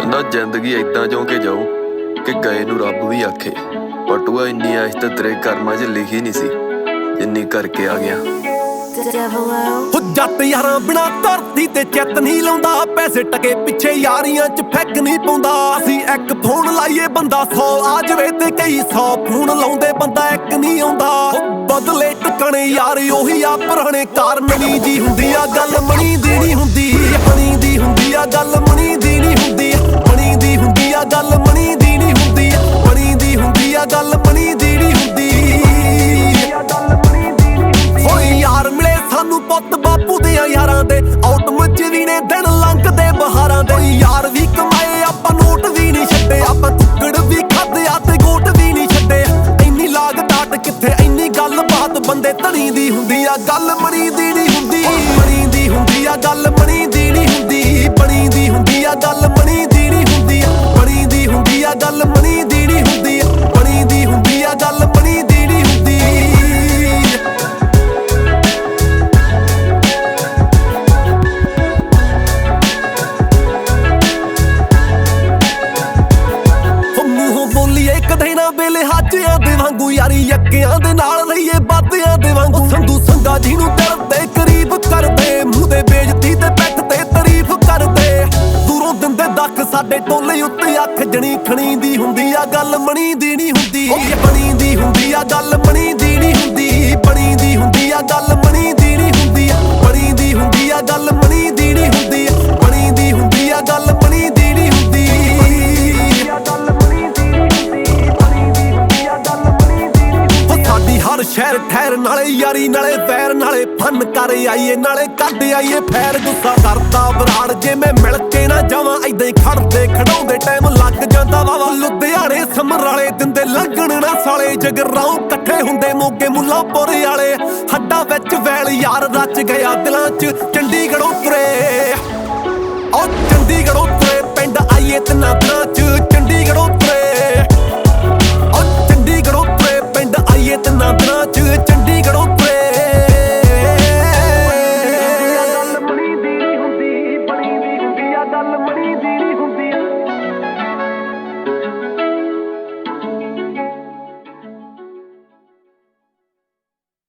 ਕਹਿੰਦਾ ਜ਼ਿੰਦਗੀ ਏਦਾਂ ਜਿਉਂ ਕੇ ਜਾਊ ਕਿ ਗਏ ਨੂੰ ਰੱਬ ਵੀ ਆਖੇ। ਪਟੂਆ ਇੰਨੀ ਐਸ਼ ਤਾਂ ਤੇਰੇ ਕਰਮਾਂ 'ਚ ਲਿਖੀ ਨਹੀਂ ਸੀ ਜਿੰਨੀ ਕਰਕੇ ਆ ਗਿਆ। ਜੱਟ ਯਾਰਾਂ ਬਿਨਾ ਧਰਤੀ ਤੇ ਚਿੱਤ ਨਹੀਂ ਲਾਉਂਦਾ, ਪੈਸੇ ਟਕੇ ਪਿੱਛੇ ਯਾਰੀਆਂ 'ਚ ਫੈਕ ਨਹੀਂ ਪਾਉਂਦਾ। ਅਸੀਂ ਇੱਕ ਫੋਨ ਲਾਈਏ ਬੰਦਾ 100 ਆ ਜਾਵੇ ਤੇ ਕਈ 100 ਫੋਨ ਲਾਉਂਦੇ ਬੰਦਾ ਇੱਕ ਨਹੀਂ ਆਉਂਦਾ। ਬਦਲੇ ਟਿਕਣੇ ਯਾਰ ਉਹੀ ਆ ਪੁਰਾਣੇ ਕਾਰਨ ਨਹੀਂ ਜੀ ਹੁੰਦੀ ਆ ਗੱਲ ਮਣੀ ਦੀ ਨਹੀਂ ਹੁੰਦੀ। ਮਣੀ ਦੀ ਹੁੰਦੀ ਆ ਗੱਲ ਮਣੀ ਦੀ ਨਹੀਂ ਹੁੰਦੀ। ਮਣੀ ਦੀ ਹੁੰਦੀ ਆ ਗੱਲ ਮਣੀ ਦੀ ਨਹੀਂ ਹੁੰਦੀ। ਮਣੀ ਦੀ ਹੁੰਦੀ ਆ ਗੱਲ ਮਣੀ ਦੀ ਨਹੀਂ ਹੁੰਦੀ। ਹੋਏ ਯਾਰ ਮਿਲੇ ਸਾਨੂੰ ਪੁੱਤ ਬਾਪੂ ਦੇ ਯਾਰਾਂ ਦੇ, ਆਟਮ 'ਚ ਵੀ ਨੇ ਦਿਨ ਲੰਘਦੇ ਬਹਾਰਾਂ ਦੇ। ਯਾਰ ਵੀ ਕਮਾਏ ਆਪਾਂ ਨੋਟ ਵੀ ਨਹੀਂ ਛੱਡੇ, ਆਪਾਂ ਕੁੱਕੜ ਵੀ ਖਾਦੇ ਆ ਤੇ ਗੋਟ ਵੀ ਨਹੀਂ ਛੱਡੇ। ਇੰਨੀ ਲਾਗ ਡਾਟ ਕਿੱਥੇ ਇੰਨੀ ਗੱਲ ਬਾਤ ਬੰਦੇ ਧਣੀ ਦੀ ਹੁੰਦੀ ਆ ਗੱਲ ਮਣੀ ਦੀ ਨਹੀਂ ਹੁੰਦੀ। ਮਣੀ ਦੀ ਹੁੰਦੀ ਆ ਗੱਲ ਮਣੀ ਦੀ ਨਹੀਂ ਹੁੰਦੀ। ਬਣੀ ਦੀ ਹੁੰਦੀ ਆ ਗੱਲ ਮਣੀ ਦੀ ਨਹੀਂ ਹੁੰਦੀ। ਬਣੀ ਦੀ ਹੁੰਦੀ ਆ ਗੱਲ ਮਣੀ ਦੀ ਨਹੀਂ ਹੁੰਦੀ। ਬਣੀ ਦੀ ਹੁੰਦੀ ਆ ਗੱਲ ਮਣੀ ਦੀ ਨਹੀਂ ਹੁੰਦੀ। ਕਦੇ ਨਾ ਵੇਲੇ ਹਾਜਿਆਂ ਦੇ ਵਾਂਗੂ ਯਾਰੀ ਯੱਕਿਆਂ ਦੇ ਨਾਲ ਰਹੀਏ ਬਾਦਿਆਂ ਦੇ ਵਾਂਗੂ। ਸੰਧੂ ਸੰਗਾ ਜਿਹਨੂੰ ਦਿਲ ਦੇ ਕਰੀਬ ਕਰਦੇ, ਮੂੰਹ ਦੇ ਬੇਇੱਜ਼ਤੀ ਤੇ ਪਿੱਠ ਤੇ ਤਾਰੀਫ ਕਰਦੇ। ਦੂਰੋਂ ਦਿੰਦੇ ਦੱਖ ਸਾਡੇ ਟੋਲੇ ਉੱਤੇ ਅੱਖ ਜਣੀ ਖਣੀ ਦੀ ਹੁੰਦੀ ਆ ਗੱਲ ਮਣੀ ਦੀ ਨਹੀਂ ਹੁੰਦੀ। ਬਣੀ ਦੀ ਹੁੰਦੀ ਆ ਗੱਲ ਮਣੀ ਦੀ ਨਹੀਂ ਹੁੰਦੀ। ਬਣੀ ਦੀ ਹੁੰਦੀ ਆ ਗੱਲ ਮਣੀ ਦੀ ਨਹੀਂ ਹੁੰਦੀ। ਬਣੀ ਦੀ ਹੁੰਦੀ ਆ ਗੱਲ ਮਣੀ ਦੀ ਨਹੀਂ ਹੁੰਦੀ। ਬਣੀ ਦੀ ਹੁੰਦੀ ਆ ਗੱਲ ਮਣੀ ਦੀ ਨਹੀਂ ਹੁੰਦੀ। ਸਾਡੀ ਹਰ ਸ਼ਹਿਰ ਠਹਿਰ ਨਾਲੇ ਯਾਰੀ ਨਾਲੇ ਪੈਰ ਨਾਲੇ ਫਨ ਕਰ ਆਈਏ ਨਾਲੇ ਕੱਢ ਆਈਏ ਫੈਰ। ਗੁੱਸਾ ਕਰਦਾ ਬਰਾੜ ਜੇ ਮੈਂ ਮਿਲ ਕੇ ਨਾ ਜਾਵਾਂ, ਏਦਾਂ ਹੀ ਖੜਦੇ ਖੜਾਉਂਦੇ ਟਾਈਮ ਲੱਗ ਜਾਂਦਾ ਵਾਵਾ। ਲੁਧਿਆਣੇ ਸਮਰਾਲੇ ਦਿੰਦੇ ਲੰਘਣ ਨਾ ਸਾਲੇ, ਜਗਰਾਉਂ ਇਕੱਠੇ ਹੁੰਦੇ ਮੋਗੇ ਮੁੱਲਾਂਪੁਰ ਵਾਲੇ। ਹੱਡਾਂ ਵਿੱਚ ਵੈਲ ਯਾਰ ਰਚ ਗਿਆ ਦਿਲਾਂ 'ਚ ਚੰਡੀਗੜ੍ਹੋਂ ਤੁਰੇ। ਉਹ ਚੰਡੀਗੜ੍ਹੋਂ